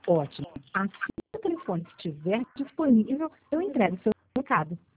Ótimo. Assim que o telefone estiver disponível, eu entrego o seu recado.